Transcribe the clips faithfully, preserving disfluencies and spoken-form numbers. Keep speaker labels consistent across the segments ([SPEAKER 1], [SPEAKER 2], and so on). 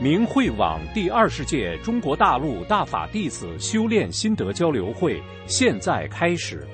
[SPEAKER 1] 明慧网第二十届中国大陆大法弟子修炼心得交流会现在开始。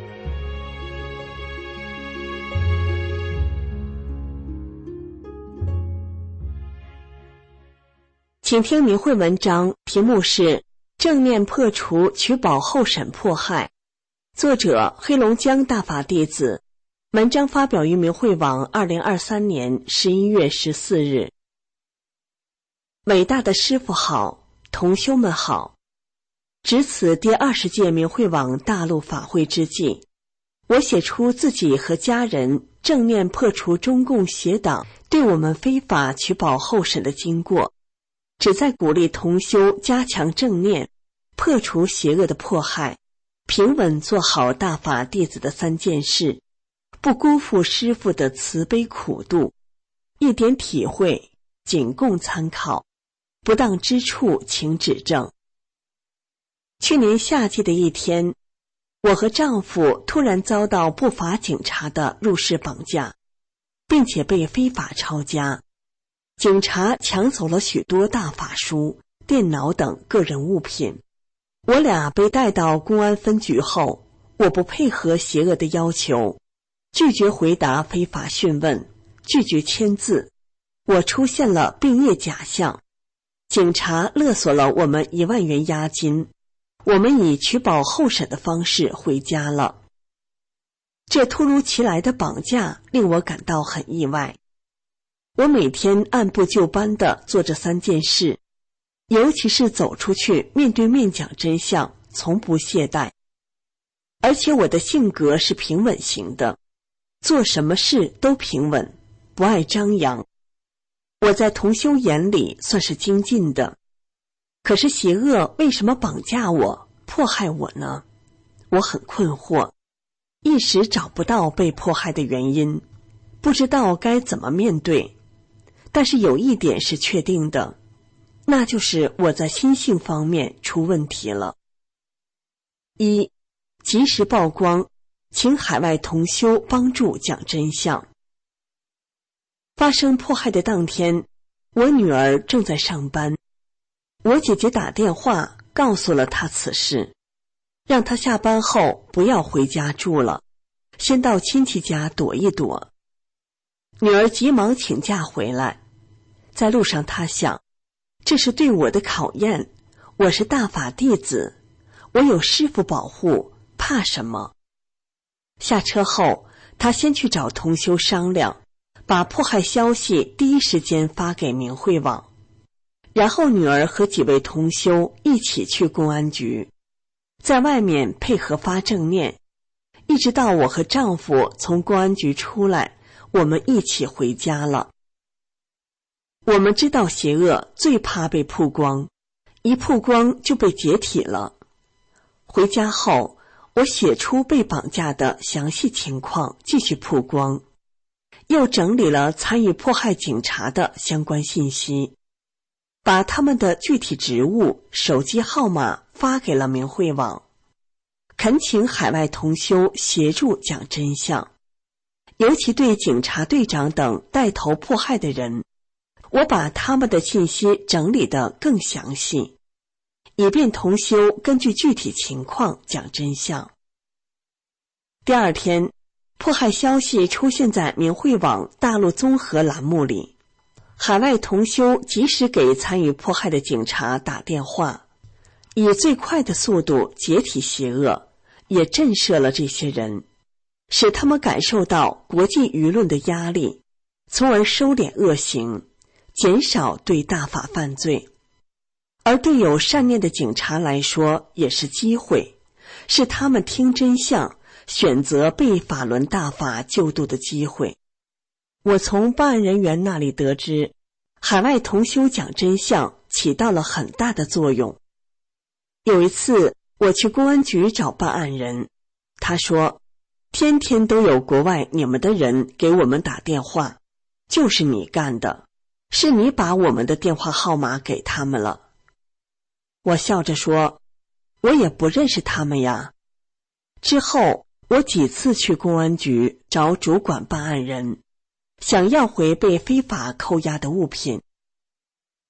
[SPEAKER 2] 请听明慧文章，题目是正面破除取保候审迫害，作者黑龙江大法弟子，文章发表于明慧网二零二三年十一月十四日。伟大的师父好，同修们好！值此第二十届明慧网大陆法会之际，我写出自己和家人正面破除中共邪党对我们非法取保候审的经过，旨在鼓励同修加强正念，破除邪恶的迫害，平稳做好大法弟子的三件事，不辜负师父的慈悲苦度，一点体会，仅供参考，不当之处请指正。去年夏季的一天，我和丈夫突然遭到不法警察的入室绑架，并且被非法抄家。警察抢走了许多大法书、电脑等个人物品。我俩被带到公安分局后，我不配合邪恶的要求，拒绝回答非法讯问，拒绝签字，我出现了并业假象。警察勒索了我们一万元押金，我们以取保候审的方式回家了。这突如其来的绑架令我感到很意外。我每天按部就班地做这三件事，尤其是走出去面对面讲真相，从不懈怠。而且我的性格是平稳型的，做什么事都平稳，不爱张扬。我在同修眼里算是精进的，可是邪恶为什么绑架我、迫害我呢？我很困惑，一时找不到被迫害的原因，不知道该怎么面对。但是有一点是确定的，那就是我在心性方面出问题了。一、及时曝光，请海外同修帮助讲真相。发生迫害的当天，我女儿正在上班，我姐姐打电话告诉了她此事，让她下班后不要回家住了，先到亲戚家躲一躲。女儿急忙请假回来，在路上她想，这是对我的考验，我是大法弟子，我有师父保护，怕什么？下车后，她先去找同修商量，把迫害消息第一时间发给明慧网，然后女儿和几位同修一起去公安局，在外面配合发正念，一直到我和丈夫从公安局出来，我们一起回家了。我们知道邪恶最怕被曝光，一曝光就被解体了。回家后，我写出被绑架的详细情况，继续曝光，又整理了参与迫害警察的相关信息，把他们的具体职务、手机号码发给了明慧网，恳请海外同修协助讲真相。尤其对警察队长等带头迫害的人，我把他们的信息整理得更详细，以便同修根据具体情况讲真相。第二天，迫害消息出现在明慧网大陆综合栏目里，海外同修及时给参与迫害的警察打电话，以最快的速度解体邪恶，也震慑了这些人，使他们感受到国际舆论的压力，从而收敛恶行，减少对大法犯罪。而对有善念的警察来说也是机会，是他们听真相，选择被法轮大法救度的机会。我从办案人员那里得知，海外同修讲真相起到了很大的作用。有一次我去公安局找办案人，他说，天天都有国外你们的人给我们打电话，就是你干的，是你把我们的电话号码给他们了。我笑着说，我也不认识他们呀。之后我几次去公安局找主管办案人，想要回被非法扣押的物品。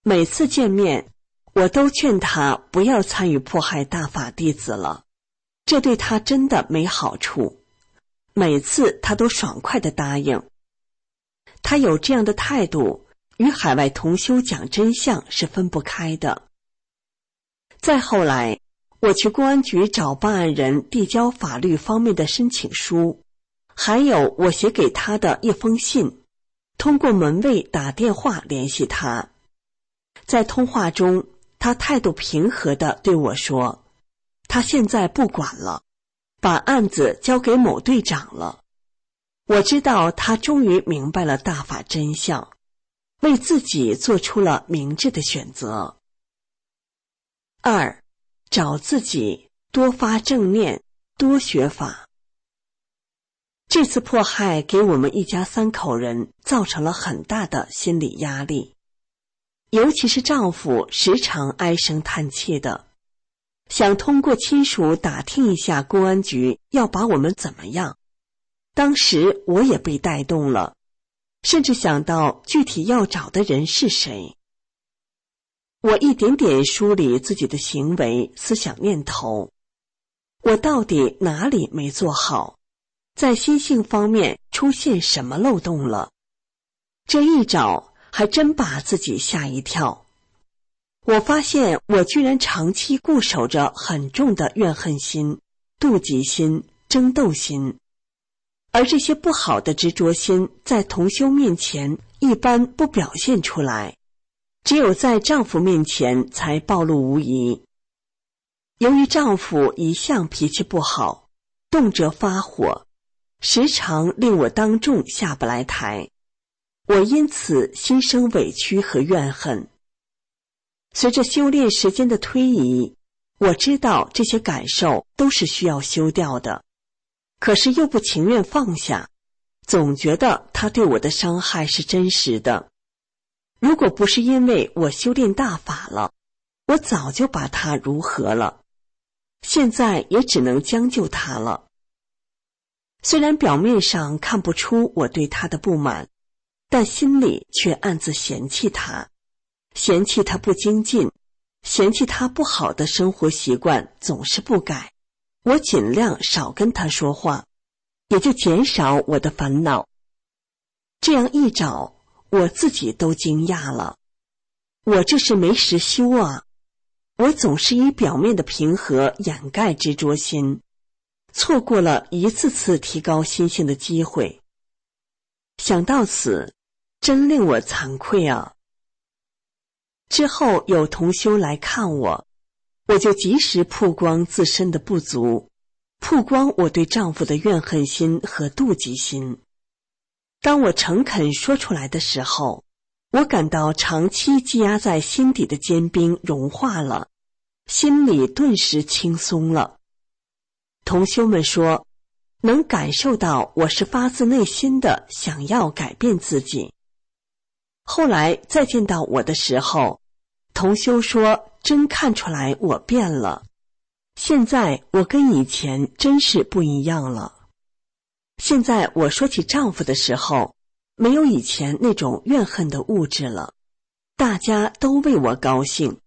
[SPEAKER 2] 每次见面，我都劝他不要参与迫害大法弟子了，这对他真的没好处。每次他都爽快地答应。他有这样的态度，与海外同修讲真相是分不开的。再后来，我去公安局找办案人递交法律方面的申请书，还有我写给他的一封信，通过门卫打电话联系他。在通话中，他态度平和地对我说，他现在不管了，把案子交给某队长了。我知道他终于明白了大法真相，为自己做出了明智的选择。二，找自己，多发正念，多学法。这次迫害给我们一家三口人造成了很大的心理压力，尤其是丈夫时常唉声叹气的，想通过亲属打听一下公安局要把我们怎么样。当时我也被带动了，甚至想到具体要找的人是谁。我一点点梳理自己的行为、思想念头，我到底哪里没做好，在心性方面出现什么漏洞了。这一找还真把自己吓一跳。我发现我居然长期固守着很重的怨恨心、妒忌心、争斗心，而这些不好的执着心在同修面前一般不表现出来，只有在丈夫面前才暴露无遗。由于丈夫一向脾气不好，动辄发火，时常令我当众下不来台，我因此心生委屈和怨恨。随着修炼时间的推移，我知道这些感受都是需要修掉的，可是又不情愿放下，总觉得他对我的伤害是真实的。如果不是因为我修炼大法了，我早就把他如何了，现在也只能将就他了。虽然表面上看不出我对他的不满，但心里却暗自嫌弃他，嫌弃他不精进，嫌弃他不好的生活习惯总是不改。我尽量少跟他说话，也就减少我的烦恼。这样一找，我自己都惊讶了，我这是没实修啊！我总是以表面的平和掩盖执着心，错过了一次次提高心性的机会。想到此，真令我惭愧啊！之后有同修来看我，我就及时曝光自身的不足，曝光我对丈夫的怨恨心和妒忌心。当我诚恳说出来的时候，我感到长期积压在心底的坚冰融化了，心里顿时轻松了。同修们说，能感受到我是发自内心的想要改变自己。后来再见到我的时候，同修说真看出来我变了，现在我跟以前真是不一样了。现在我说起丈夫的时候，没有以前那种怨恨的物质了，大家都为我高兴。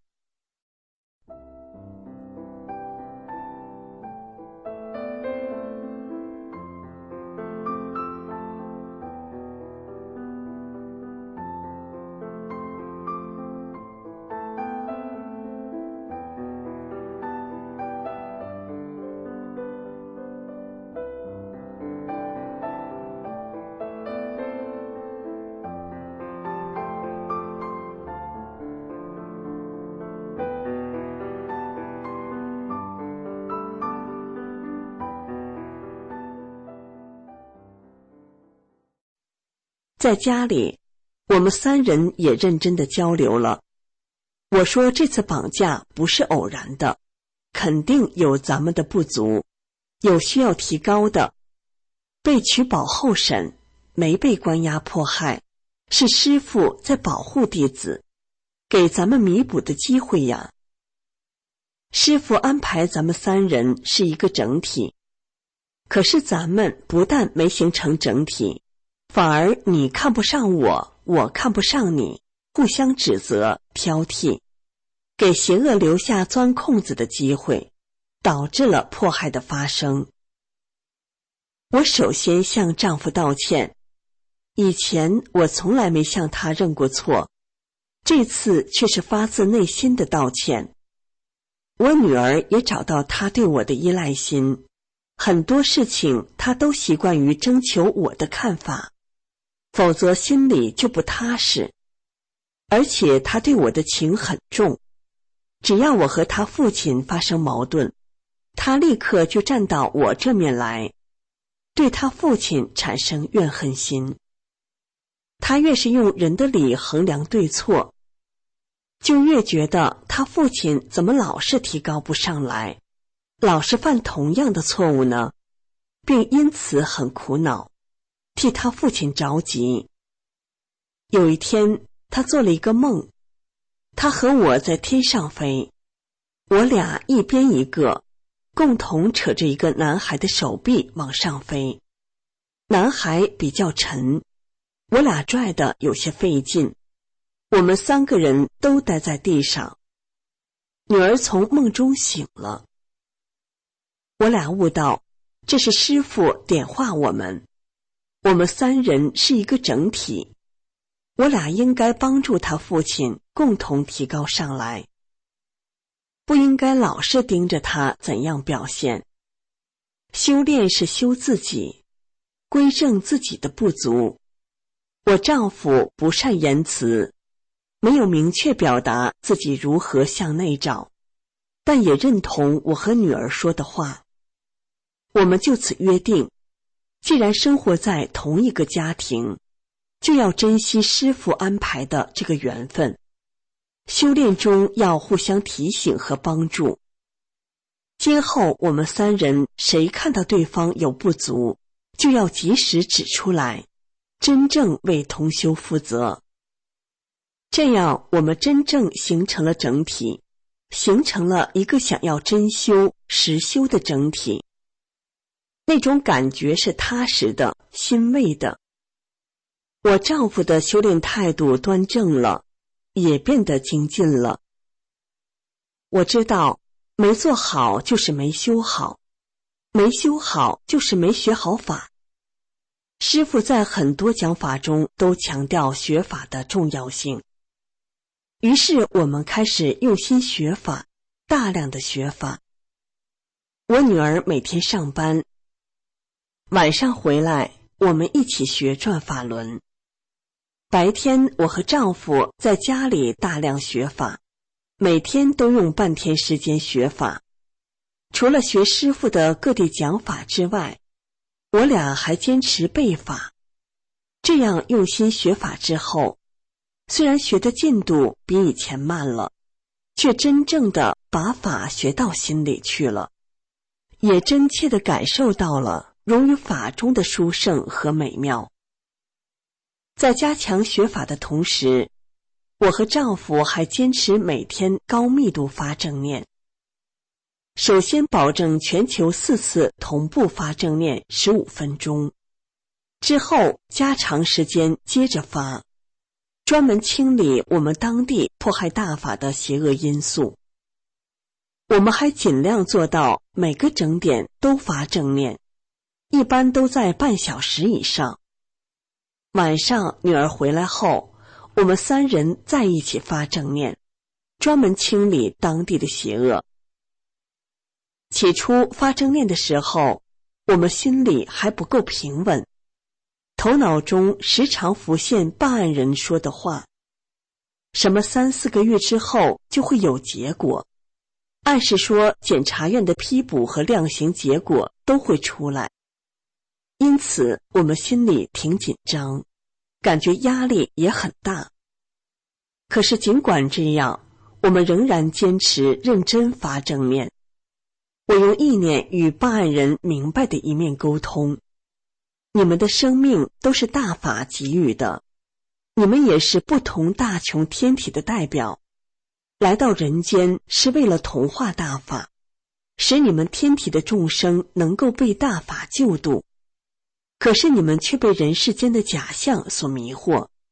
[SPEAKER 2] 在家里，我们三人也认真的交流了。我说这次绑架不是偶然的，肯定有咱们的不足，有需要提高的。被取保候审，没被关押迫害，是师父在保护弟子，给咱们弥补的机会呀。师父安排咱们三人是一个整体，可是咱们不但没形成整体，反而你看不上我，我看不上你， 互相指责、挑剔，给邪恶留下钻空子的机会，导致了迫害的发生。我首先向丈夫道歉，以前我从来没向他认过错，这次却是发自内心的道歉。我女儿也找到她对我的依赖心，很多事情她都习惯于征求我的看法，否则心里就不踏实。而且她对我的情很重，只要我和她父亲发生矛盾，她立刻就站到我这面来，对她父亲产生怨恨心。她越是用人的理衡量对错，就越觉得他父亲怎么老是提高不上来，老是犯同样的错误呢，并因此很苦恼，替他父亲着急。有一天，他做了一个梦，他和我在天上飞，我俩一边一个，共同扯着一个男孩的手臂往上飞。男孩比较沉，我俩拽得有些费劲，我们三个人都待在地上。女儿从梦中醒了，我俩悟到这是师父点化我们，我们三人是一个整体，我俩应该帮助他父亲共同提高上来，不应该老是盯着他怎样表现。修炼是修自己，归正自己的不足。我丈夫不善言辞，没有明确表达自己如何向内找，但也认同我和女儿说的话。我们就此约定，既然生活在同一个家庭，就要珍惜师父安排的这个缘分，修炼中要互相提醒和帮助。今后我们三人谁看到对方有不足，就要及时指出来，真正为同修负责。这样我们真正形成了整体，形成了一个想要真修实修的整体。那种感觉是踏实的、欣慰的。我丈夫的修炼态度端正了，也变得精进了。我知道没做好就是没修好，没修好就是没学好法。师父在很多讲法中都强调学法的重要性，于是我们开始用心学法，大量的学法。我女儿每天上班，晚上回来我们一起学转法轮。白天我和丈夫在家里大量学法，每天都用半天时间学法。除了学师父的各地讲法之外，我俩还坚持背法。这样用心学法之后，虽然学的进度比以前慢了，却真正的把法学到心里去了，也真切地感受到了融于法中的殊胜和美妙。在加强学法的同时，我和丈夫还坚持每天高密度发正念。首先保证全球四次同步发正念十五分钟，之后加长时间接着发，专门清理我们当地迫害大法的邪恶因素。我们还尽量做到每个整点都发正念，一般都在半小时以上。晚上女儿回来后，我们三人在一起发正念，专门清理当地的邪恶。起初发正念的时候，我们心里还不够平稳，头脑中时常浮现办案人说的话，什么三四个月之后就会有结果，暗示说检察院的批捕和量刑结果都会出来。因此我们心里挺紧张，感觉压力也很大。可是尽管这样，我们仍然坚持认真发正念。我用意念与办案人明白的一面沟通，你们的生命都是大法给予的，你们也是不同大穷天体的代表，来到人间是为了同化大法，使你们天体的众生能够被大法救度。可是你们却被人世间的假象所迷惑，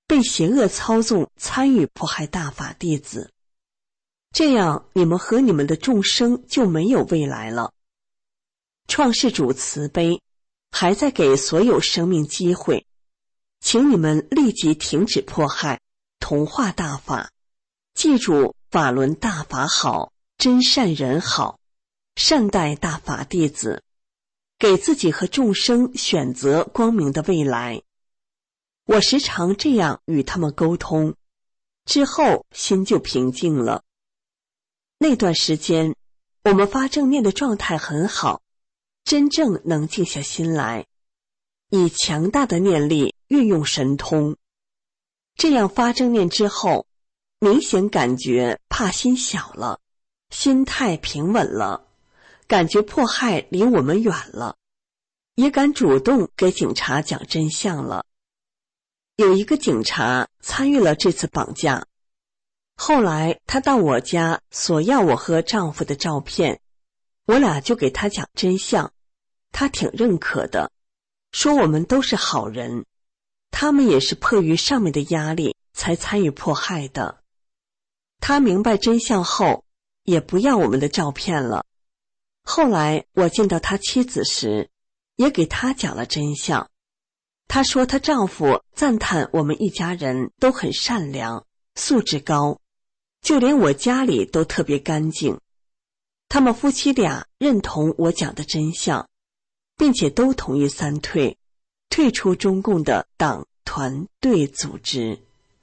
[SPEAKER 2] 被邪恶操纵参与迫害大法弟子，这样你们和你们的众生就没有未来了。创世主慈悲，还在给所有生命机会，请你们立即停止迫害，同化大法，记住法轮大法好，真善人好，善待大法弟子，给自己和众生选择光明的未来。我时常这样与他们沟通，之后心就平静了。那段时间，我们发正念的状态很好，真正能静下心来，以强大的念力运用神通。这样发正念之后，明显感觉怕心小了，心态平稳了，感觉迫害离我们远了，也敢主动给警察讲真相了。有一个警察参与了这次绑架，后来他到我家索要我和丈夫的照片，我俩就给他讲真相，他挺认可的，说我们都是好人，他们也是迫于上面的压力才参与迫害的。他明白真相后，也不要我们的照片了。后来我见到他妻子时，也给他讲了真相。她说她丈夫赞叹我们一家人都很善良，素质高，就连我家里都特别干净。他们夫妻俩认同我讲的真相，并且都同意三退，退出中共的党团队组织。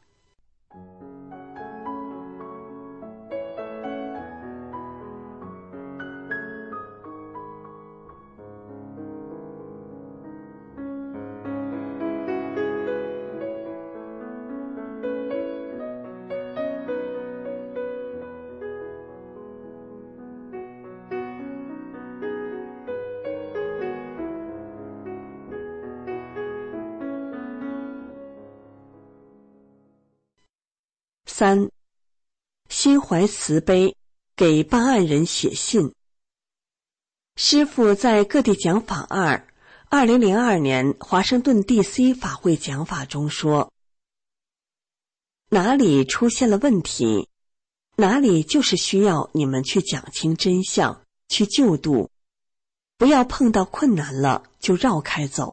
[SPEAKER 2] 三，心怀慈悲，给办案人写信。师父在各地讲法二二零零二年华盛顿 D C 法会讲法中说，哪里出现了问题，哪里就是需要你们去讲清真相，去救度，不要碰到困难了就绕开走。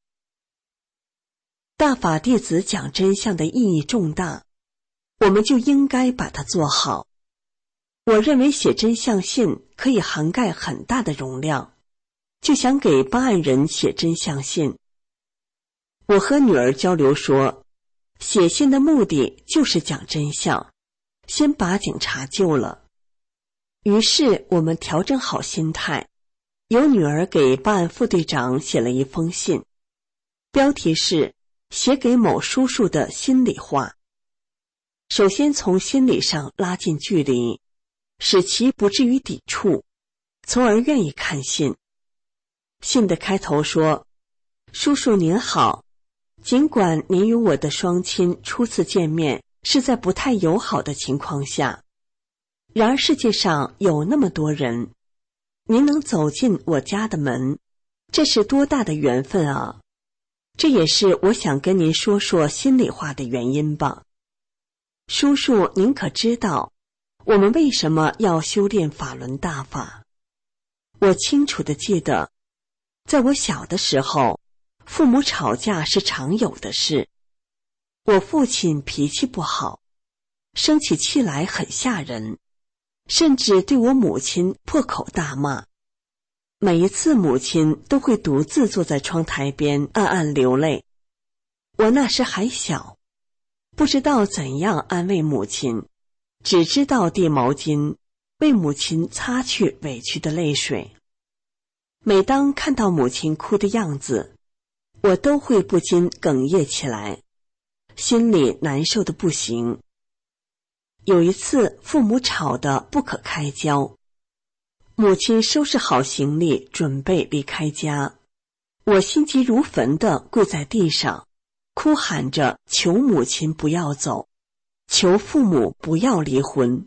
[SPEAKER 2] 大法弟子讲真相的意义重大，我们就应该把它做好。我认为写真相信可以涵盖很大的容量，就想给办案人写真相信。我和女儿交流说，写信的目的就是讲真相，先把警察救了。于是我们调整好心态，由女儿给办案副队长写了一封信，标题是写给某叔叔的心里话。首先从心理上拉近距离，使其不至于抵触，从而愿意看信。信的开头说，叔叔您好，尽管您与我的双亲初次见面是在不太友好的情况下，然而世界上有那么多人，您能走进我家的门，这是多大的缘分啊！这也是我想跟您说说心里话的原因吧。叔叔，您可知道我们为什么要修炼法轮大法？我清楚地记得，在我小的时候，父母吵架是常有的事。我父亲脾气不好，生起气来很吓人，甚至对我母亲破口大骂。每一次母亲都会独自坐在窗台边暗暗流泪。我那时还小，不知道怎样安慰母亲，只知道递毛巾为母亲擦去委屈的泪水。每当看到母亲哭的样子，我都会不禁哽咽起来，心里难受的不行。有一次父母吵得不可开交，母亲收拾好行李准备离开家，我心急如焚地跪在地上，哭喊着求母亲不要走，求父母不要离婚。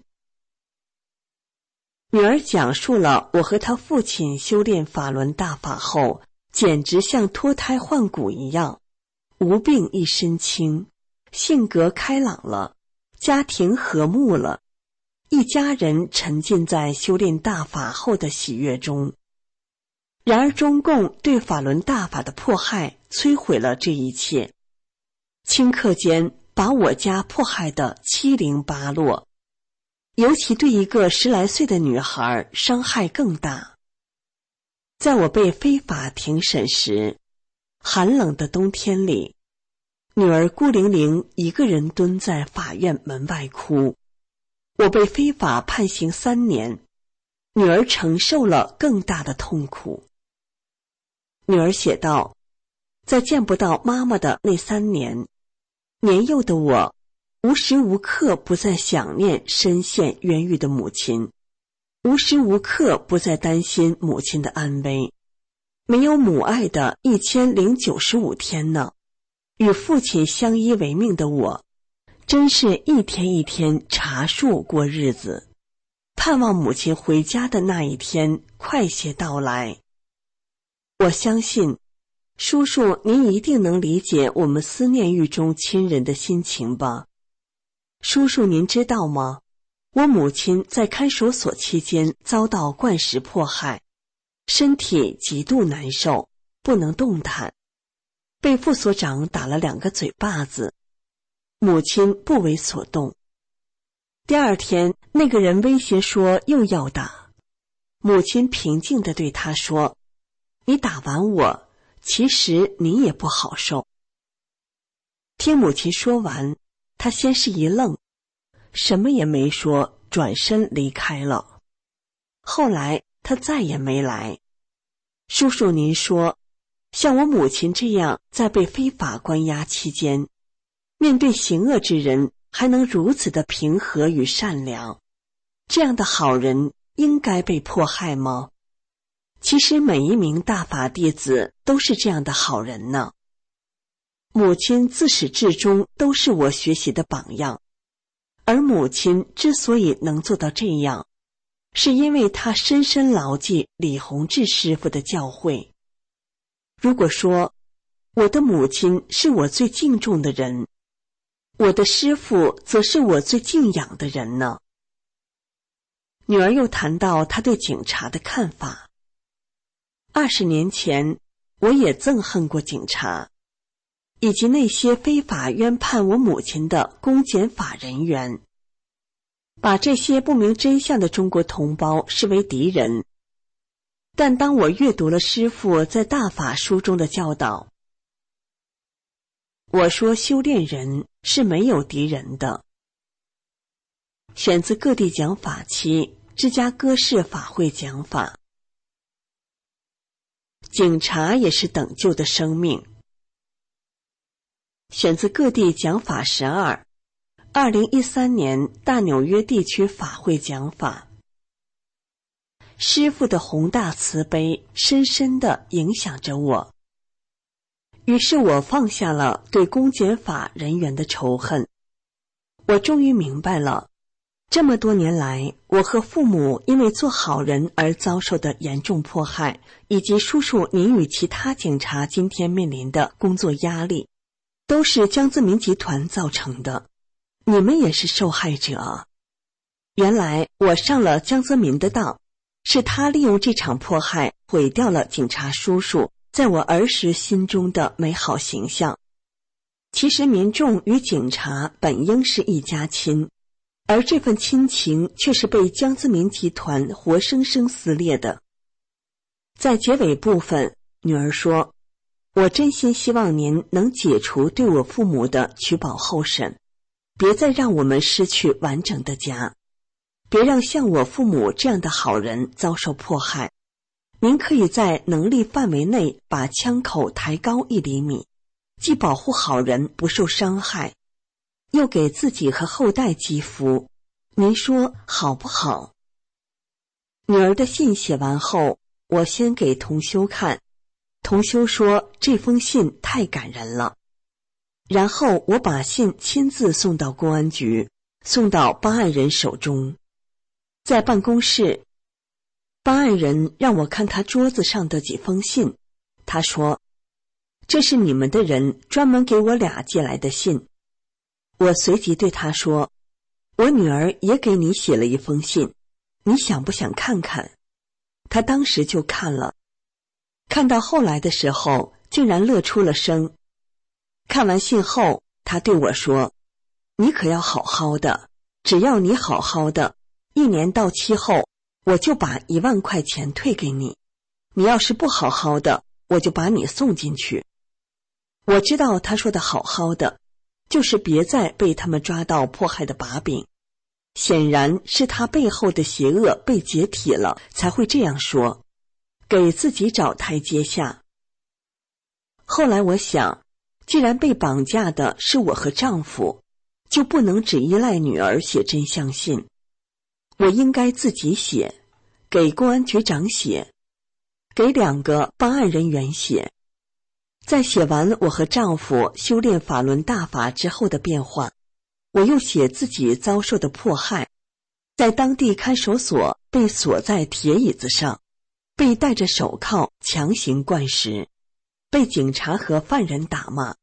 [SPEAKER 2] 女儿讲述了我和她父亲修炼法轮大法后，简直像脱胎换骨一样，无病一身轻， 性格开朗了，家庭和睦了，一家人沉浸在修炼大法后的喜悦中。然而中共对法轮大法的迫害摧毁了这一切，顷刻间把我家迫害得七零八落，尤其对一个十来岁的女孩伤害更大。在我被非法庭审时，寒冷的冬天里，女儿孤零零一个人蹲在法院门外哭。我被非法判刑三年，女儿承受了更大的痛苦。女儿写道，在见不到妈妈的那三年，年幼的我无时无刻不在想念深陷冤狱的母亲，无时无刻不在担心母亲的安危。没有母爱的一千零九十五天呢，与父亲相依为命的我，真是一天一天茶树过日子，盼望母亲回家的那一天快些到来。我相信，叔叔您一定能理解我们思念狱中亲人的心情吧。叔叔您知道吗？我母亲在看守所期间遭到灌食迫害，身体极度难受，不能动弹，被副所长打了两个嘴巴子，母亲不为所动。第二天，那个人威胁说又要打，母亲平静地对他说，你打完我，其实你也不好受。听母亲说完，他先是一愣，什么也没说，转身离开了。后来他再也没来。叔叔您说，像我母亲这样在被非法关押期间，面对行恶之人还能如此的平和与善良，这样的好人应该被迫害吗？其实每一名大法弟子都是这样的好人呢。母亲自始至终都是我学习的榜样，而母亲之所以能做到这样，是因为她深深牢记李洪志师傅的教诲。如果说我的母亲是我最敬重的人，我的师傅则是我最敬仰的人呢。女儿又谈到她对警察的看法。二十年前，我也憎恨过警察，以及那些非法冤判我母亲的公检法人员，把这些不明真相的中国同胞视为敌人。但当我阅读了师父在大法书中的教导，我说修炼人是没有敌人的。选自各地讲法期芝加哥市法会讲法。警察也是等救的生命。选自各地讲法十二，二零一三年大纽约地区法会讲法。师父的宏大慈悲深深地影响着我，于是我放下了对公检法人员的仇恨。我终于明白了，这么多年来我和父母因为做好人而遭受的严重迫害，以及叔叔您与其他警察今天面临的工作压力，都是江泽民集团造成的，你们也是受害者。原来我上了江泽民的当，是他利用这场迫害毁掉了警察叔叔在我儿时心中的美好形象。其实民众与警察本应是一家亲，而这份亲情却是被江泽民集团活生生撕裂的。在结尾部分，女儿说，我真心希望您能解除对我父母的取保候审，别再让我们失去完整的家，别让像我父母这样的好人遭受迫害。您可以在能力范围内把枪口抬高一厘米，既保护好人不受伤害，又给自己和后代积福，您说好不好？女儿的信写完后，我先给同修看，同修说这封信太感人了。然后我把信亲自送到公安局，送到办案人手中。在办公室，办案人让我看他桌子上的几封信，他说，这是你们的人专门给我俩寄来的信， 我随即对他说，我女儿也给你写了一封信，你想不想看看？他当时就看了，看到后来的时候竟然乐出了声。看完信后，他对我说，你可要好好的，只要你好好的，一年到期后我就把一万块钱退给你，你要是不好好的，我就把你送进去。我知道他说的好好的就是别再被他们抓到迫害的把柄，显然是他背后的邪恶被解体了，才会这样说，给自己找台阶下。后来我想，既然被绑架的是我和丈夫，就不能只依赖女儿写真相信，我应该自己写，给公安局长写，给两个办案人员写。在写完我和丈夫修炼法轮大法之后的变化，我又写自己遭受的迫害，在当地看守所被锁在铁椅子上，被戴着手铐强行灌食，被警察和犯人打骂。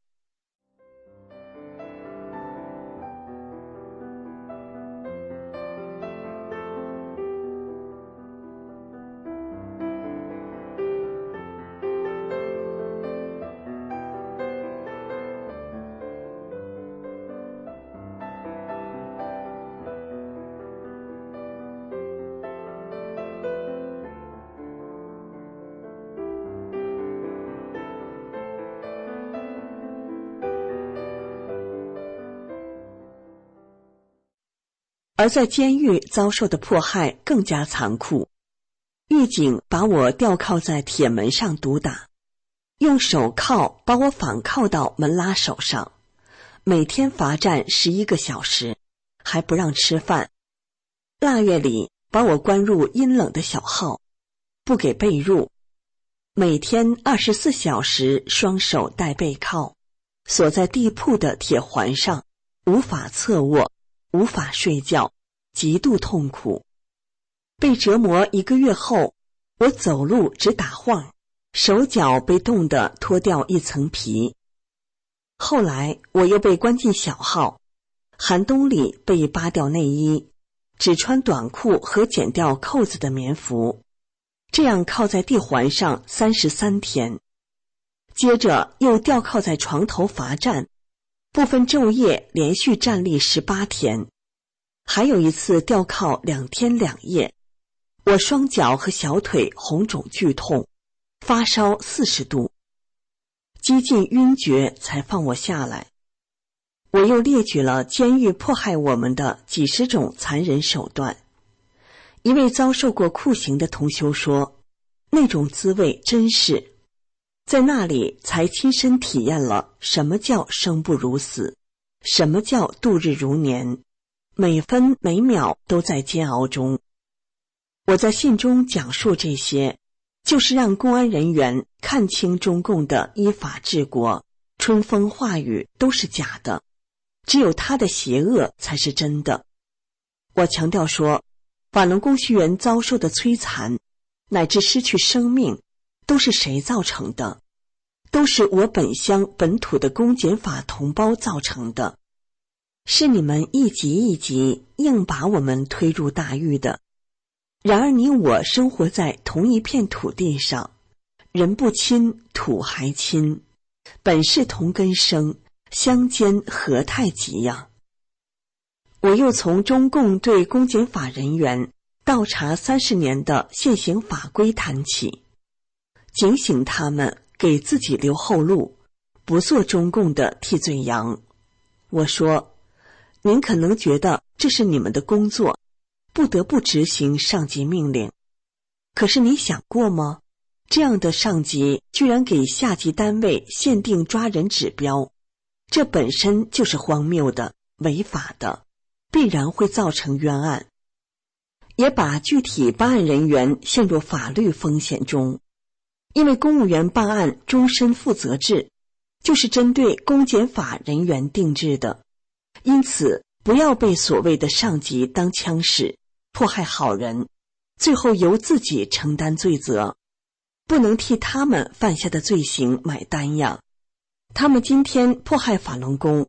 [SPEAKER 2] 而在监狱遭受的迫害更加残酷，狱警把我吊铐在铁门上毒打，用手铐把我反铐到门拉手上，每天罚站十一个小时，还不让吃饭。腊月里把我关入阴冷的小号，不给被褥，每天二十四小时双手戴背铐，锁在地铺的铁环上，无法侧卧，无法睡觉，极度痛苦。被折磨一个月后，我走路直打晃，手脚被冻得脱掉一层皮。后来我又被关进小号，寒冬里被扒掉内衣，只穿短裤和剪掉扣子的棉服，这样靠在地环上三十三天。接着又吊靠在床头罚站，不分昼夜连续站立十八天。还有一次吊靠两天两夜，我双脚和小腿红肿剧痛，发烧四十度，几近晕厥才放我下来。我又列举了监狱迫害我们的几十种残忍手段。一位遭受过酷刑的同修说，那种滋味真是，在那里才亲身体验了什么叫生不如死，什么叫度日如年，每分每秒都在煎熬中。我在信中讲述这些，就是让公安人员看清中共的依法治国，春风化雨都是假的，只有他的邪恶才是真的。我强调说，法轮功学员遭受的摧残，乃至失去生命，都是谁造成的？都是我本乡本土的公检法同胞造成的，是你们一级一级硬把我们推入大狱的。然而你我生活在同一片土地上，人不亲，土还亲，本是同根生，相煎何太急呀！我又从中共对公检法人员倒查三十年的现行法规谈起，警醒他们给自己留后路，不做中共的替罪羊。我说，您可能觉得这是你们的工作，不得不执行上级命令，可是你想过吗？这样的上级居然给下级单位限定抓人指标，这本身就是荒谬的、违法的，必然会造成冤案，也把具体办案人员陷入法律风险中。因为公务员办案终身负责制就是针对公检法人员定制的，因此不要被所谓的上级当枪使，迫害好人，最后由自己承担罪责，不能替他们犯下的罪行买单呀。他们今天迫害法轮功，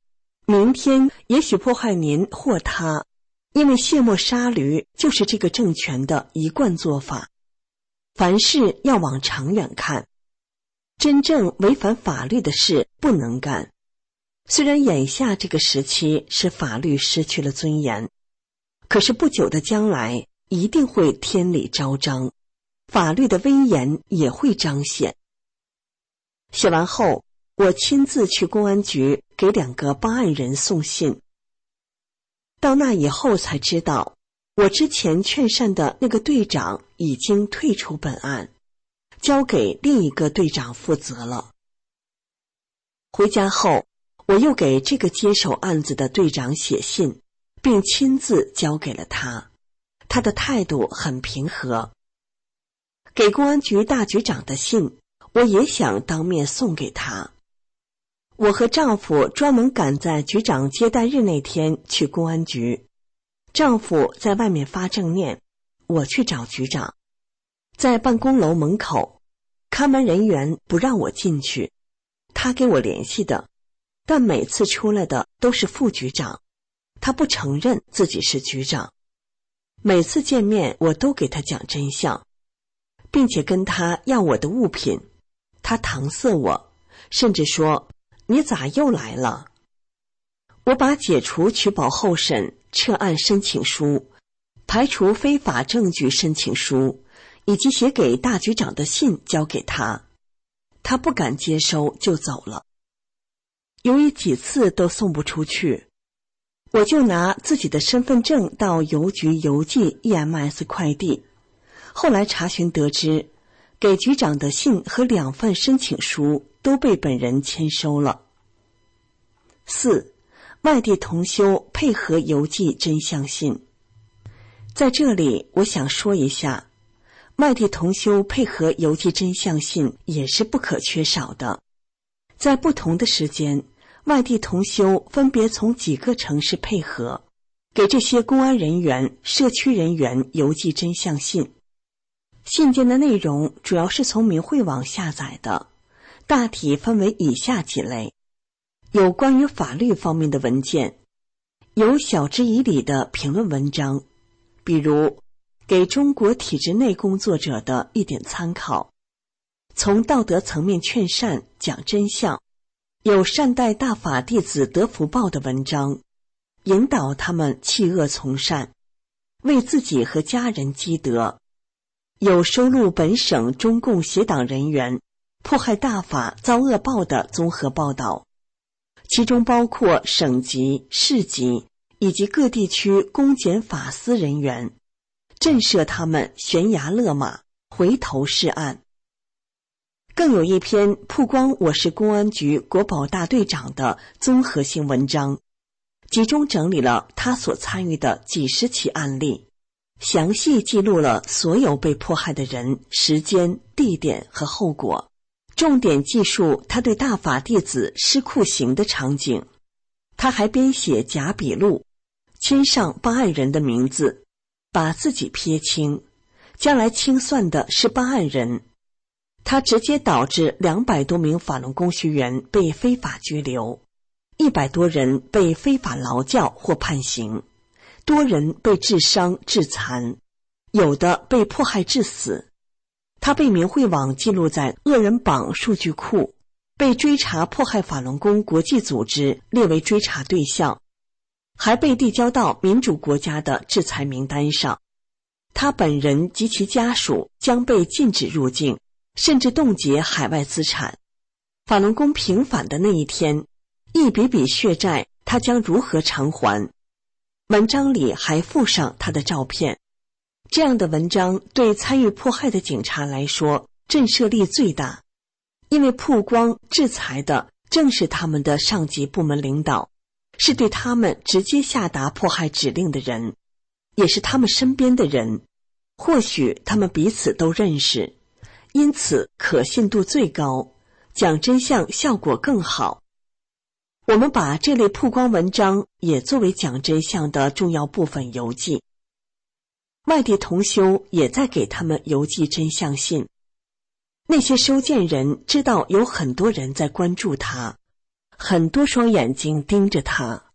[SPEAKER 2] 明天也许迫害您或他，因为卸磨杀驴就是这个政权的一贯做法。凡事要往长远看，真正违反法律的事不能干。虽然眼下这个时期使法律失去了尊严，可是不久的将来一定会天理昭彰，法律的威严也会彰显。写完后，我亲自去公安局给两个办案人送信。到那以后才知道，我之前劝善的那个队长已经退出本案，交给另一个队长负责了。回家后，我又给这个接手案子的队长写信，并亲自交给了他，他的态度很平和。给公安局大局长的信，我也想当面送给他。我和丈夫专门赶在局长接待日那天去公安局，丈夫在外面发正念，我去找局长。在办公楼门口，看门人员不让我进去，他给我联系的，但每次出来的都是副局长，他不承认自己是局长。每次见面我都给他讲真相，并且跟他要我的物品，他搪塞我，甚至说你咋又来了？我把解除取保候审、撤案申请书、排除非法证据申请书以及写给大局长的信交给他，他不敢接收就走了。由于几次都送不出去，我就拿自己的身份证到邮局邮寄 E M S 快递。后来查询得知，给局长的信和两份申请书都被本人签收了。四、外地同修配合邮寄真相信。在这里我想说一下，外地同修配合邮寄真相信也是不可缺少的。在不同的时间，外地同修分别从几个城市配合，给这些公安人员、社区人员邮寄真相信。信件的内容主要是从明慧网下载的，大体分为以下几类：有关于法律方面的文件，有晓之以理的评论文章，比如给中国体制内工作者的一点参考，从道德层面劝善讲真相，有善待大法弟子得福报的文章，引导他们弃恶从善，为自己和家人积德，有收录本省中共协党人员迫害大法遭恶报的综合报道，其中包括省级、市级以及各地区公检法司人员，震慑他们悬崖勒马，回头是岸。更有一篇曝光我是公安局国保大队长的综合性文章，集中整理了他所参与的几十起案例，详细记录了所有被迫害的人、时间、地点和后果，重点记述他对大法弟子施酷刑的场景。他还编写假笔录，签上办案人的名字，把自己撇清，将来清算的是办案人。他直接导致两百多名法轮功学员被非法拘留，一百多人被非法劳教或判刑，多人被致伤致残，有的被迫害致死。他被明慧网记录在恶人榜数据库，被追查迫害法轮功国际组织列为追查对象，还被递交到民主国家的制裁名单上。他本人及其家属将被禁止入境，甚至冻结海外资产。法轮功平反的那一天，一笔笔血债他将如何偿还？文章里还附上他的照片。这样的文章对参与迫害的警察来说震慑力最大，因为曝光制裁的正是他们的上级部门领导，是对他们直接下达迫害指令的人，也是他们身边的人，或许他们彼此都认识，因此可信度最高，讲真相效果更好。我们把这类曝光文章也作为讲真相的重要部分邮寄。外地同修也在给他们邮寄真相信。那些收件人知道有很多人在关注他，很多双眼睛盯着他。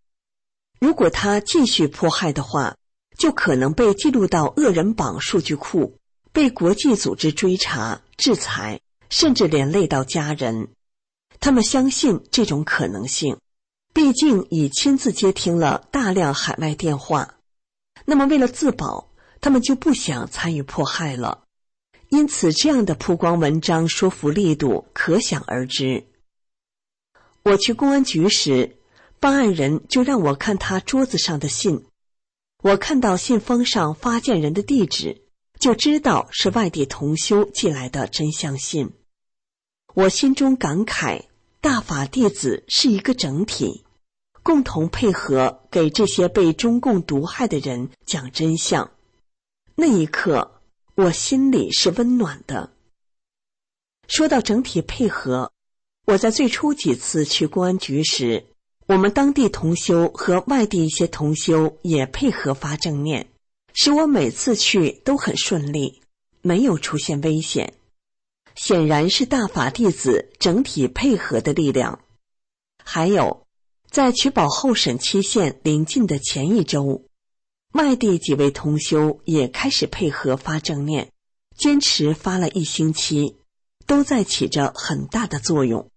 [SPEAKER 2] 如果他继续迫害的话，就可能被记录到恶人榜数据库，被国际组织追查、制裁，甚至连累到家人。他们相信这种可能性，毕竟已亲自接听了大量海外电话。那么为了自保，他们就不想参与迫害了。因此这样的曝光文章说服力度可想而知。我去公安局时，办案人就让我看他桌子上的信。我看到信封上发件人的地址，就知道是外地同修寄来的真相信。我心中感慨，大法弟子是一个整体，共同配合给这些被中共毒害的人讲真相。那一刻，我心里是温暖的。说到整体配合，我在最初几次去公安局时，我们当地同修和外地一些同修也配合发正念，使我每次去都很顺利，没有出现危险。显然是大法弟子整体配合的力量。还有，在取保候审期限临近的前一周，外地几位同修也开始配合发正念，坚持发了一星期，都在起着很大的作用。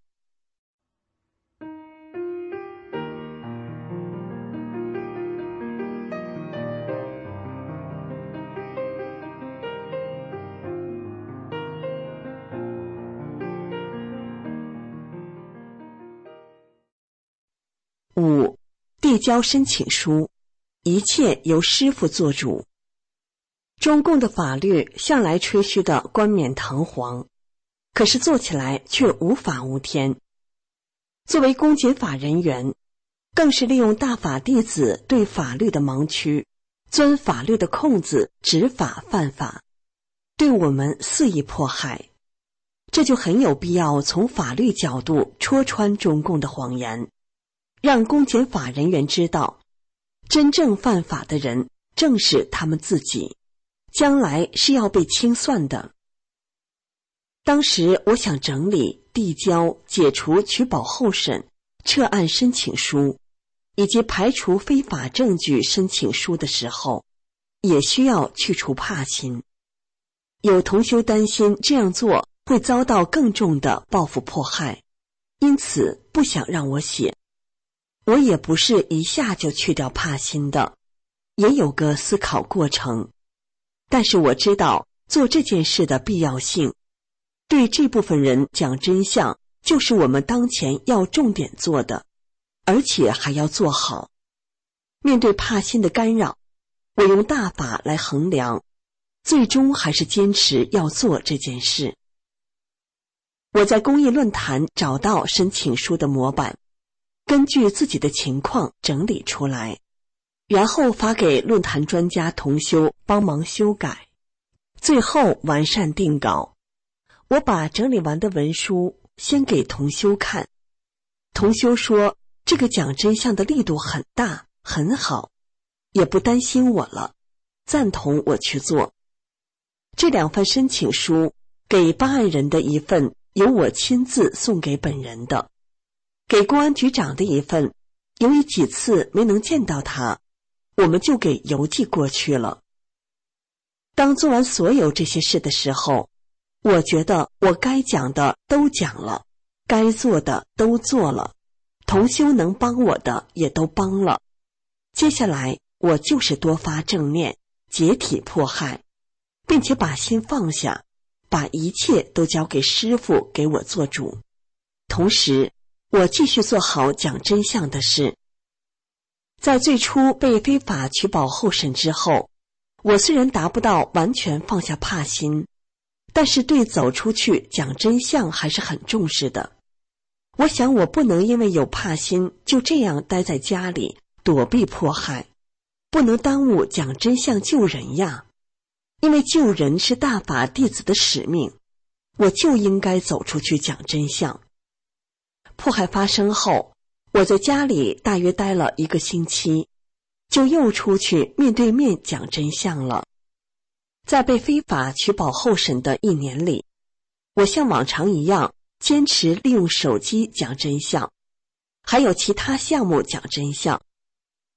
[SPEAKER 2] 五、递交申请书，一切由师父做主。中共的法律向来吹嘘的冠冕堂皇，可是做起来却无法无天。作为公检法人员，更是利用大法弟子对法律的盲区，钻法律的空子，执法犯法，对我们肆意迫害。这就很有必要从法律角度戳穿中共的谎言，让公检法人员知道，真正犯法的人正是他们自己，将来是要被清算的。当时我想整理、递交、解除取保候审、撤案申请书以及排除非法证据申请书的时候，也需要去除怕心。有同修担心这样做会遭到更重的报复迫害，因此不想让我写。我也不是一下就去掉怕心的，也有个思考过程。但是我知道做这件事的必要性，对这部分人讲真相，就是我们当前要重点做的，而且还要做好。面对怕心的干扰，我用大法来衡量，最终还是坚持要做这件事。我在公益论坛找到申请书的模板，根据自己的情况整理出来，然后发给论坛专家同修帮忙修改，最后完善定稿。我把整理完的文书先给同修看，同修说这个讲真相的力度很大，很好，也不担心我了，赞同我去做。这两份申请书，给办案人的一份由我亲自送给本人的，给公安局长的一份，由于几次没能见到他，我们就给邮寄过去了。当做完所有这些事的时候，我觉得我该讲的都讲了，该做的都做了，同修能帮我的也都帮了。接下来我就是多发正念，解体迫害，并且把心放下，把一切都交给师父给我做主。同时我继续做好讲真相的事。在最初被非法取保候审之后，我虽然达不到完全放下怕心，但是对走出去讲真相还是很重视的。我想我不能因为有怕心就这样待在家里躲避迫害，不能耽误讲真相救人呀。因为救人是大法弟子的使命，我就应该走出去讲真相。迫害发生后，我在家里大约待了一个星期，就又出去面对面讲真相了。在被非法取保候审的一年里，我像往常一样坚持利用手机讲真相，还有其他项目讲真相。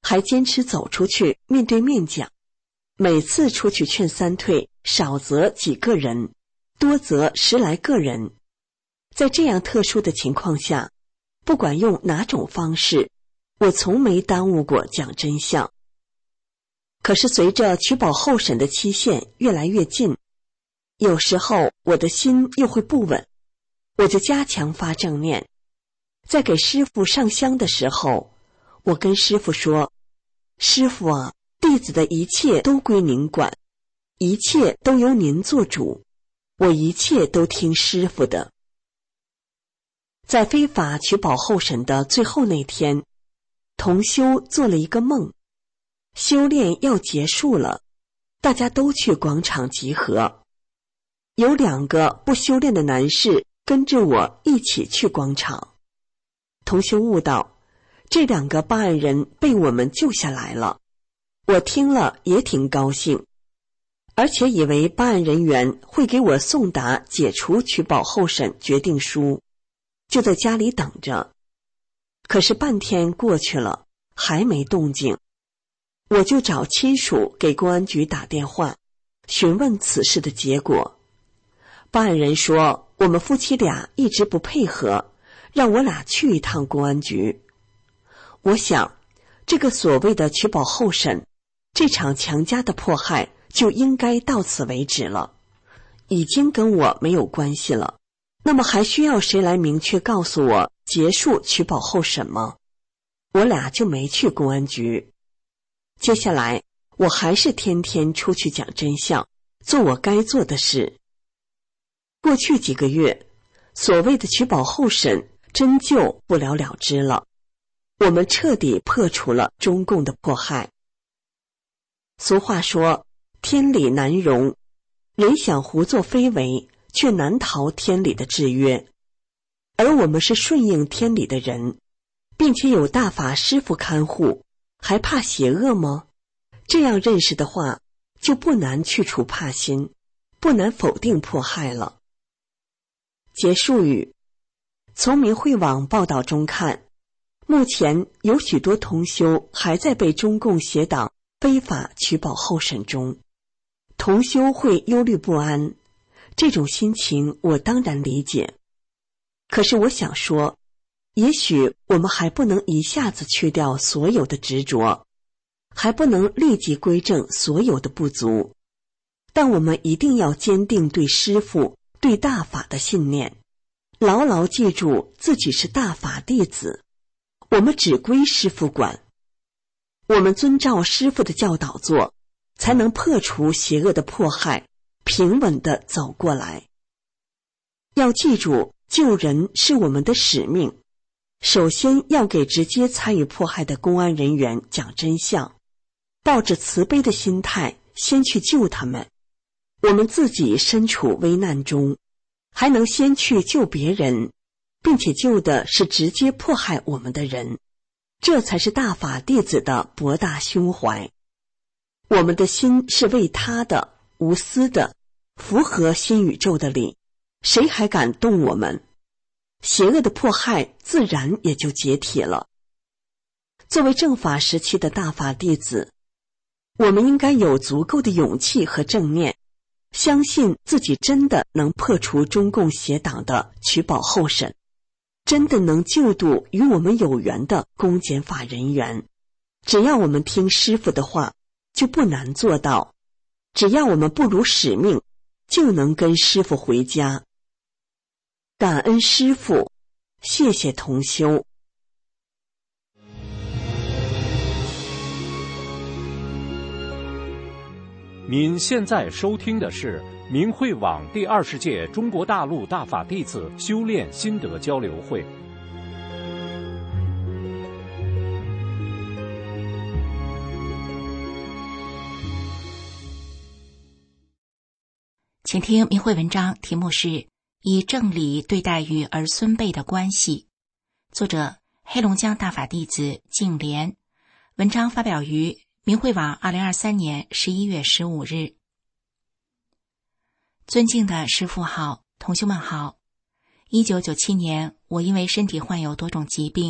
[SPEAKER 2] 还坚持走出去面对面讲，每次出去劝三退，少则几个人，多则十来个人。在这样特殊的情况下，不管用哪种方式，我从没耽误过讲真相。可是随着取保候审的期限越来越近，有时候我的心又会不稳，我就加强发正念。在给师父上香的时候，我跟师父说，师父啊，弟子的一切都归您管，一切都由您做主，我一切都听师父的。在非法取保候审的最后那天，同修做了一个梦，修炼要结束了，大家都去广场集合。有两个不修炼的男士跟着我一起去广场。同修悟道，这两个办案人被我们救下来了，我听了也挺高兴，而且以为办案人员会给我送达解除取保候审决定书，就在家里等着。可是半天过去了，还没动静，我就找亲属给公安局打电话，询问此事的结果。办案人说，我们夫妻俩一直不配合，让我俩去一趟公安局。我想，这个所谓的取保候审，这场强加的迫害就应该到此为止了，已经跟我没有关系了。那么还需要谁来明确告诉我结束取保候审吗？我俩就没去公安局。接下来我还是天天出去讲真相，做我该做的事。过去几个月，所谓的取保候审真就不了了之了，我们彻底破除了中共的迫害。俗话说，天理难容，人想胡作非为，却难逃天理的制约。而我们是顺应天理的人，并且有大法师父看护，还怕邪恶吗？这样认识的话，就不难去除怕心，不难否定迫害了。结束语，从明慧网报道中看，目前有许多同修还在被中共邪党非法取保候审中，同修会忧虑不安，这种心情我当然理解。可是我想说，也许我们还不能一下子去掉所有的执着，还不能立即归正所有的不足，但我们一定要坚定对师父、对大法的信念，牢牢记住自己是大法弟子，我们只归师父管。我们遵照师父的教导做，才能破除邪恶的迫害，平稳地走过来。要记住，救人是我们的使命，首先要给直接参与迫害的公安人员讲真相，抱着慈悲的心态先去救他们。我们自己身处危难中，还能先去救别人，并且救的是直接迫害我们的人，这才是大法弟子的博大胸怀。我们的心是为他的，无私的，符合新宇宙的理，谁还敢动我们？邪恶的迫害自然也就解体了。作为正法时期的大法弟子，我们应该有足够的勇气和正念，相信自己真的能破除中共邪党的取保候审，真的能救度与我们有缘的公检法人员。只要我们听师父的话，就不难做到；只要我们不辱使命，就能跟师父回家。感恩师父，谢谢同修。
[SPEAKER 1] 您现在收听的是明慧网第二十届中国大陆大法弟子修炼心得交流会。
[SPEAKER 3] 请听明慧文章，题目是以正理对待与儿孙辈的关系，作者黑龙江大法弟子净莲，文章发表于明慧网二零二三年十一月十五日。尊敬的师父好，同修们好。一九九七年，我因为身体患有多种疾病，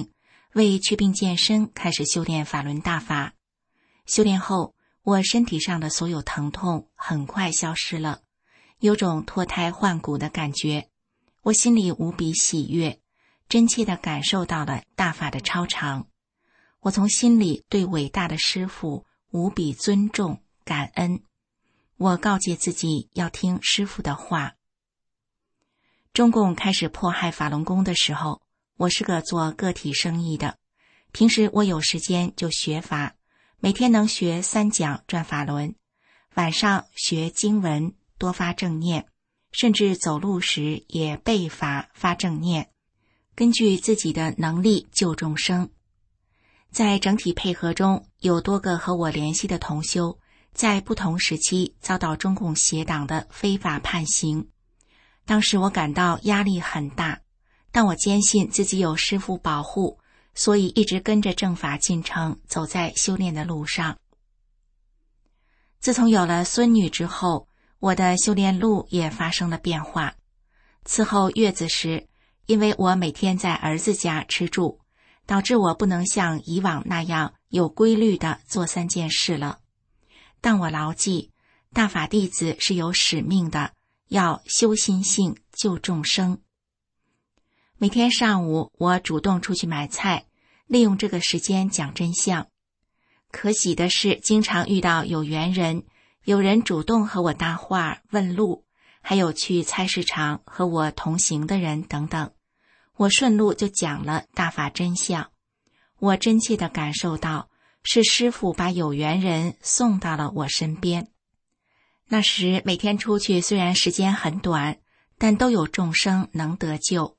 [SPEAKER 3] 为祛病健身开始修炼法轮大法。修炼后，我身体上的所有疼痛很快消失了，有种脱胎换骨的感觉。我心里无比喜悦，真切地感受到了大法的超常。我从心里对伟大的师父无比尊重感恩。我告诫自己要听师父的话。中共开始迫害法轮功的时候，我是个做个体生意的，平时我有时间就学法，每天能学三讲转法轮，晚上学经文，多发正念，甚至走路时也背法发正念，根据自己的能力救众生。在整体配合中，有多个和我联系的同修在不同时期遭到中共邪党的非法判刑。当时我感到压力很大，但我坚信自己有师父保护，所以一直跟着正法进程走在修炼的路上。自从有了孙女之后，我的修炼路也发生了变化。伺候月子时，因为我每天在儿子家吃住，导致我不能像以往那样有规律地做三件事了。但我牢记，大法弟子是有使命的，要修心性救众生。每天上午，我主动出去买菜，利用这个时间讲真相。可喜的是，经常遇到有缘人，有人主动和我搭话问路，还有去菜市场和我同行的人等等。我顺路就讲了大法真相。我真切地感受到，是师父把有缘人送到了我身边。那时每天出去虽然时间很短，但都有众生能得救。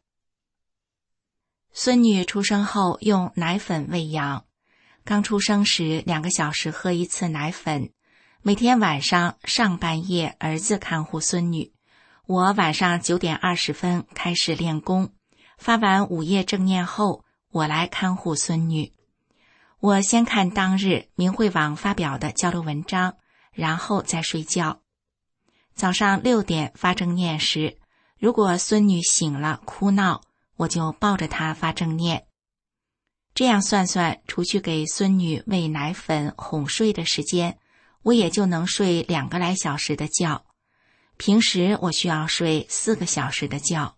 [SPEAKER 3] 孙女出生后用奶粉喂养，刚出生时两个小时喝一次奶粉，每天晚上上半夜儿子看护孙女，我晚上九点二十分开始练功，发完午夜正念后，我来看护孙女。我先看当日明慧网发表的交流文章，然后再睡觉。早上六点发正念时，如果孙女醒了哭闹，我就抱着她发正念。这样算算，除去给孙女喂奶粉哄睡的时间，我也就能睡两个来小时的觉。平时我需要睡四个小时的觉。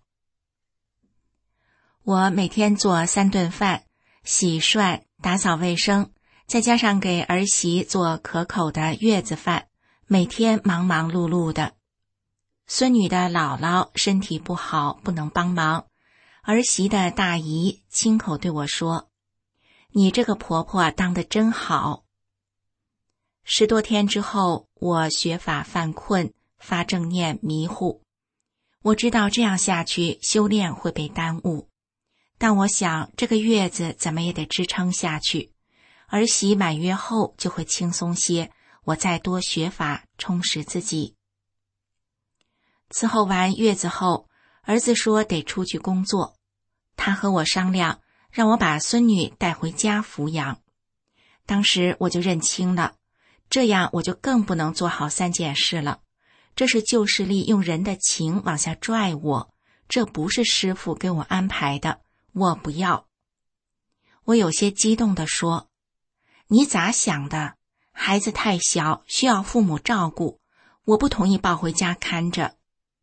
[SPEAKER 3] 我每天做三顿饭，洗涮、打扫卫生，再加上给儿媳做可口的月子饭，每天忙忙碌碌的。孙女的姥姥身体不好，不能帮忙，儿媳的大姨亲口对我说：“你这个婆婆当得真好。”十多天之后，我学法犯困，发正念迷糊。我知道这样下去修炼会被耽误，但我想这个月子怎么也得支撑下去，儿媳满月后就会轻松些，我再多学法充实自己。伺候完月子后，儿子说得出去工作，他和我商量，让我把孙女带回家抚养。当时我就认清了，这样我就更不能做好三件事了。这是旧势力用人的情往下拽我，这不是师父给我安排的，我不要。我有些激动地说：“你咋想的？孩子太小，需要父母照顾，我不同意抱回家看着。”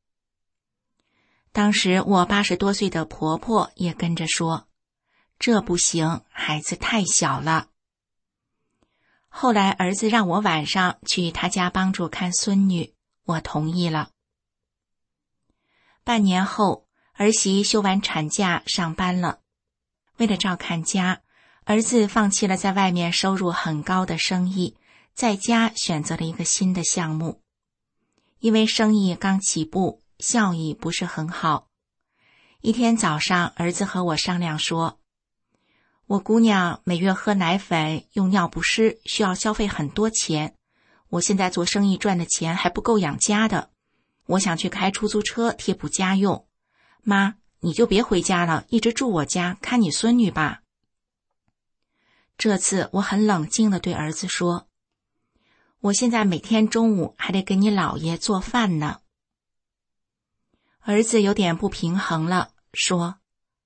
[SPEAKER 3] 当时我八十多岁的婆婆也跟着说：“这不行，孩子太小了。”后来儿子让我晚上去他家帮助看孙女，我同意了。半年后，儿媳休完产假上班了。为了照看家，儿子放弃了在外面收入很高的生意，在家选择了一个新的项目。因为生意刚起步，效益不是很好。一天早上，儿子和我商量说：“我姑娘每月喝奶粉、用尿不湿，需要消费很多钱。我现在做生意赚的钱还不够养家的，我想去开出租车贴补家用。妈，你就别回家了，一直住我家看你孙女吧。”这次我很冷静地对儿子说：“我现在每天中午还得给你姥爷做饭呢。”儿子有点不平衡了，说：“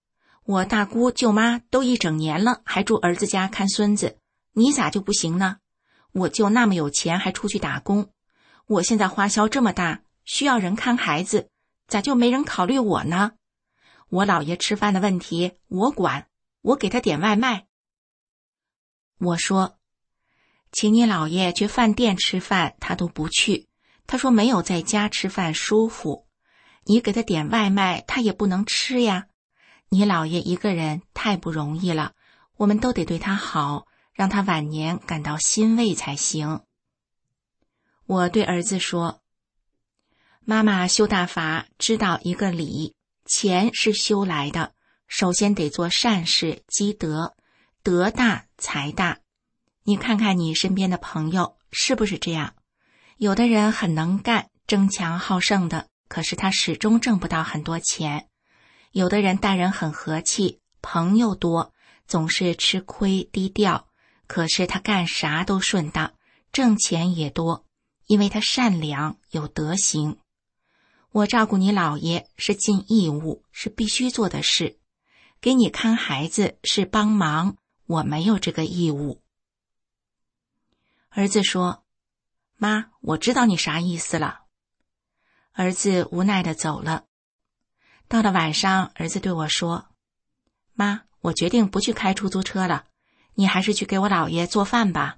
[SPEAKER 3] 我大姑舅妈都一整年了，还住儿子家看孙子，你咋就不行呢？我舅那么有钱，还出去打工，我现在花销这么大，需要人看孩子，咋就没人考虑我呢？我姥爷吃饭的问题我管，我给他点外卖。我说，请你姥爷去饭店吃饭，他都不去，他说没有在家吃饭舒服。你给他点外卖，他也不能吃呀。你姥爷一个人太不容易了，我们都得对他好，让他晚年感到欣慰才行。我对儿子说，妈妈修大法知道一个理，钱是修来的，首先得做善事积德，德大财大。你看看你身边的朋友是不是这样？有的人很能干，争强好胜的，可是他始终挣不到很多钱。有的人待人很和气，朋友多，总是吃亏低调，可是他干啥都顺当，挣钱也多，因为他善良有德行。我照顾你姥爷是尽义务，是必须做的事，给你看孩子是帮忙，我没有这个义务。儿子说，妈，我知道你啥意思了。儿子无奈地走了。到了晚上，儿子对我说，妈，我决定不去开出租车了，你还是去给我姥爷做饭吧。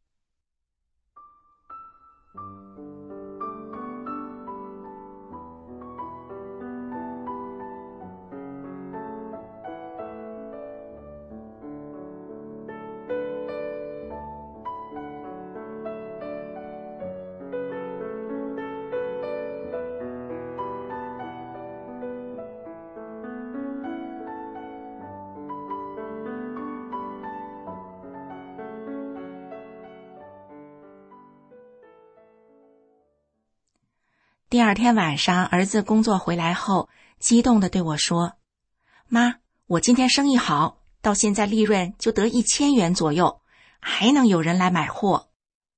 [SPEAKER 3] 第二天晚上，儿子工作回来后，激动地对我说，妈，我今天生意好，到现在利润就得一千元左右，还能有人来买货。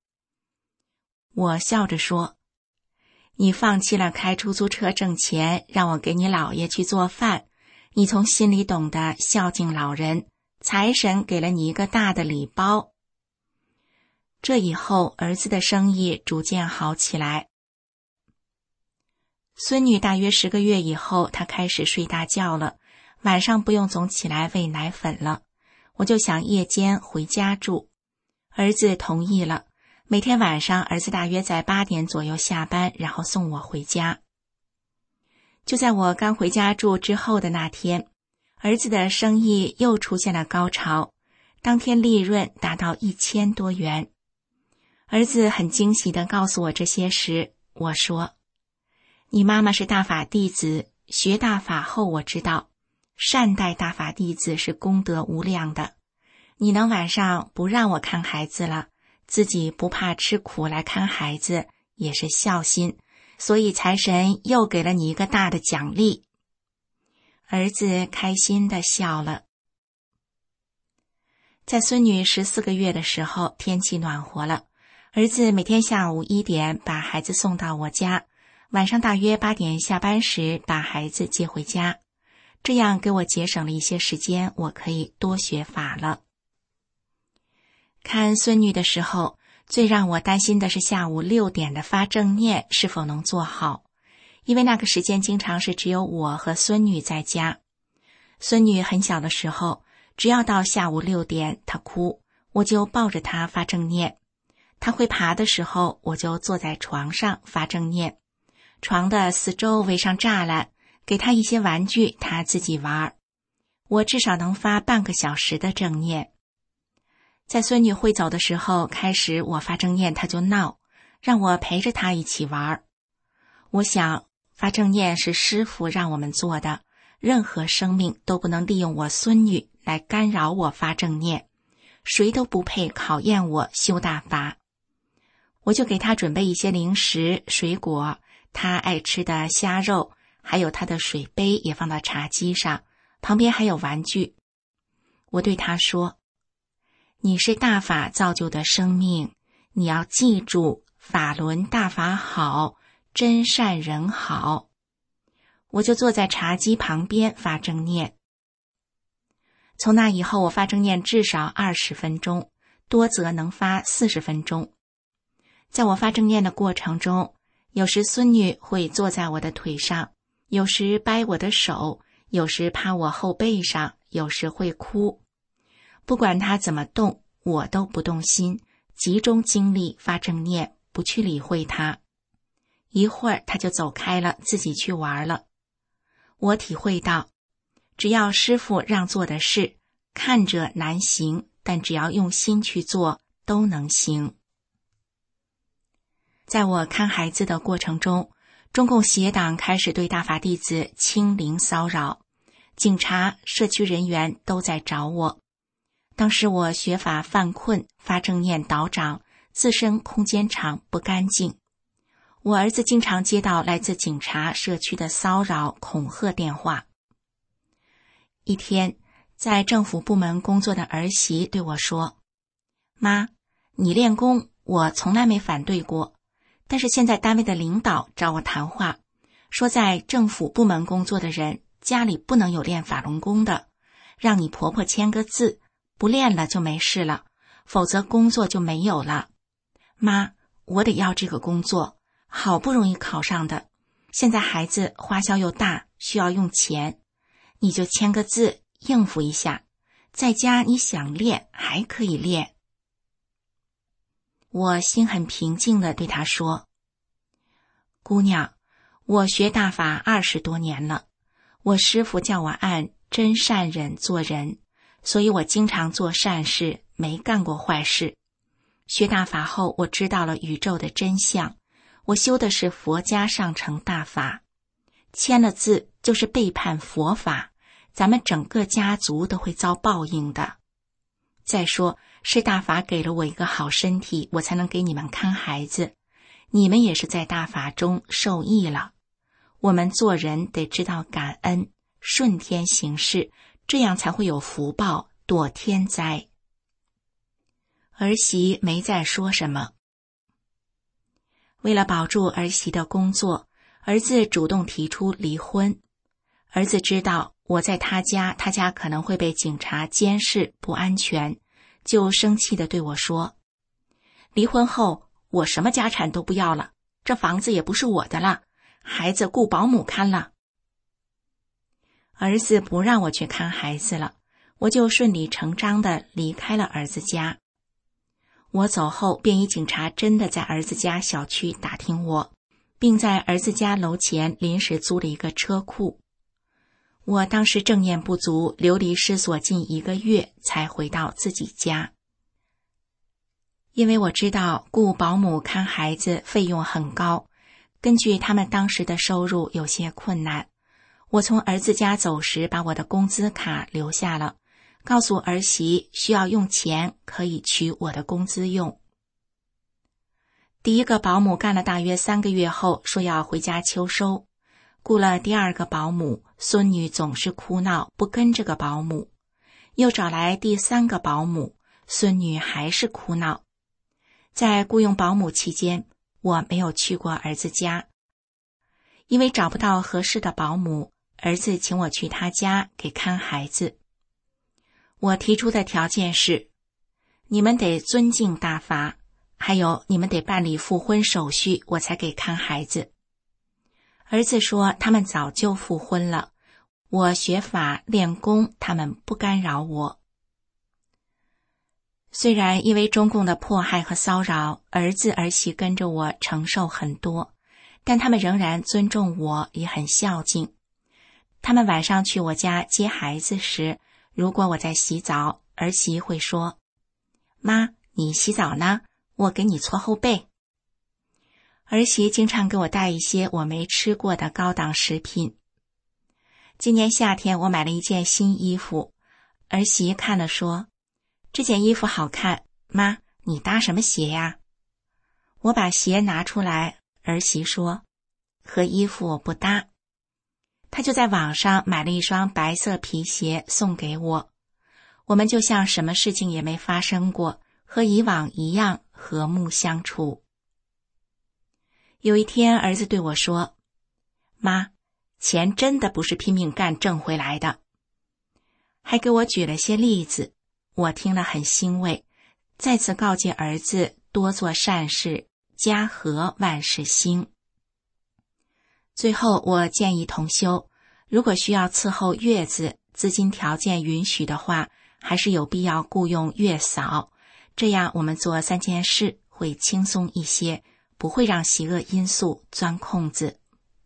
[SPEAKER 3] 我笑着说，你放弃了开出租车挣钱，让我给你姥爷去做饭，你从心里懂得孝敬老人，财神给了你一个大的礼包。这以后，儿子的生意逐渐好起来。孙女大约十个月以后，她开始睡大觉了，晚上不用总起来喂奶粉了，我就想夜间回家住。儿子同意了，每天晚上儿子大约在八点左右下班，然后送我回家。就在我刚回家住之后的那天，儿子的生意又出现了高潮，当天利润达到一千多元。儿子很惊喜地告诉我这些时，我说，你妈妈是大法弟子，学大法后我知道，善待大法弟子是功德无量的。你能晚上不让我看孩子了，自己不怕吃苦来看孩子，也是孝心，所以财神又给了你一个大的奖励。儿子开心地笑了。在孙女十四个月的时候，天气暖和了，儿子每天下午一点把孩子送到我家，晚上大约八点下班时把孩子接回家，这样给我节省了一些时间，我可以多学法了。看孙女的时候，最让我担心的是下午六点的发正念是否能做好，因为那个时间经常是只有我和孙女在家。孙女很小的时候，只要到下午六点她哭，我就抱着她发正念，她会爬的时候，我就坐在床上发正念，床的四周围上栅栏，给她一些玩具，她自己玩。我至少能发半个小时的正念。在孙女会走的时候，开始我发正念她就闹，让我陪着她一起玩。我想发正念是师父让我们做的，任何生命都不能利用我孙女来干扰我发正念，谁都不配考验我修大法。我就给她准备一些零食水果，她爱吃的虾肉，还有她的水杯也放到茶几上，旁边还有玩具。我对她说，你是大法造就的生命，你要记住法轮大法好，真善人好。我就坐在茶几旁边发正念。 从那以后，我发正念至少二十分钟，多则能发四十分钟。在我发正念的过程中，有时孙女会坐在我的腿上，有时掰我的手，有时趴我后背上，有时会哭。不管她怎么动，我都不动心，集中精力发正念，不去理会她。一会儿她就走开了，自己去玩了。我体会到，只要师父让做的事，看着难行，但只要用心去做，都能行。在我看孩子的过程中，中共邪党开始对大法弟子欺凌骚扰，警察、社区人员都在找我。当时我学法犯困，发正念倒掌，自身空间场不干净。我儿子经常接到来自警察、社区的骚扰、恐吓电话。一天，在政府部门工作的儿媳对我说：“妈，你练功，我从来没反对过。但是现在单位的领导找我谈话，说在政府部门工作的人家里不能有练法轮功的，让你婆婆签个字，不练了就没事了，否则工作就没有了。妈，我得要这个工作，好不容易考上的，现在孩子花销又大，需要用钱，你就签个字应付一下，在家你想练还可以练。”我心很平静地对她说：“姑娘，我学大法二十多年了，我师父叫我按真善忍做人，所以我经常做善事，没干过坏事。学大法后，我知道了宇宙的真相，我修的是佛家上乘大法，签了字就是背叛佛法，咱们整个家族都会遭报应的。再说，是大法给了我一个好身体，我才能给你们看孩子，你们也是在大法中受益了。我们做人得知道感恩，顺天行事，这样才会有福报，躲天灾。”儿媳没再说什么。为了保住儿媳的工作，儿子主动提出离婚。儿子知道我在他家，他家可能会被警察监视，不安全，就生气地对我说：“离婚后我什么家产都不要了，这房子也不是我的了，孩子雇保姆看了。”儿子不让我去看孩子了，我就顺理成章地离开了儿子家。我走后，便衣警察真的在儿子家小区打听我，并在儿子家楼前临时租了一个车库。我当时正念不足，流离失所近一个月，才回到自己家。因为我知道雇保姆看孩子费用很高，根据他们当时的收入有些困难，我从儿子家走时把我的工资卡留下了，告诉儿媳需要用钱可以取我的工资用。第一个保姆干了大约三个月后说要回家秋收，雇了第二个保姆，孙女总是哭闹，不跟这个保姆，又找来第三个保姆，孙女还是哭闹。在雇佣保姆期间，我没有去过儿子家，因为找不到合适的保姆，儿子请我去他家给看孩子。我提出的条件是，你们得尊敬大法，还有你们得办理复婚手续，我才给看孩子。儿子说他们早就复婚了，我学法练功，他们不干扰我。虽然因为中共的迫害和骚扰，儿子儿媳跟着我承受很多，但他们仍然尊重我，也很孝敬。他们晚上去我家接孩子时，如果我在洗澡，儿媳会说：“妈，你洗澡呢？我给你搓后背。”儿媳经常给我带一些我没吃过的高档食品。今年夏天我买了一件新衣服，儿媳看了说：“这件衣服好看，妈，你搭什么鞋呀？”我把鞋拿出来，儿媳说：“和衣服不搭。”她就在网上买了一双白色皮鞋送给我，我们就像什么事情也没发生过，和以往一样和睦相处。有一天，儿子对我说：“妈，钱真的不是拼命干挣回来的。” 还给我举了些例子，我听了很欣慰，再次告诫儿子多做善事，家和万事兴。最后我建议同修，如果需要伺候月子，资金条件允许的话，还是有必要雇用月嫂，这样我们做三件事会轻松一些，不会让邪恶因素钻空子。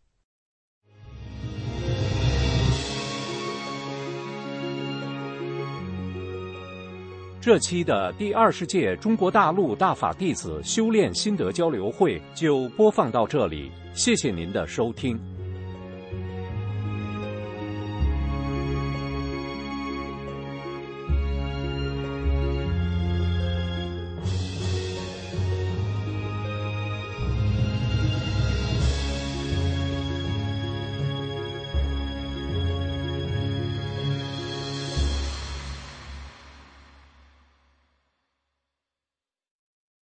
[SPEAKER 1] 这期的第二十届中国大陆大法弟子修炼心得交流会就播放到这里，谢谢您的收听。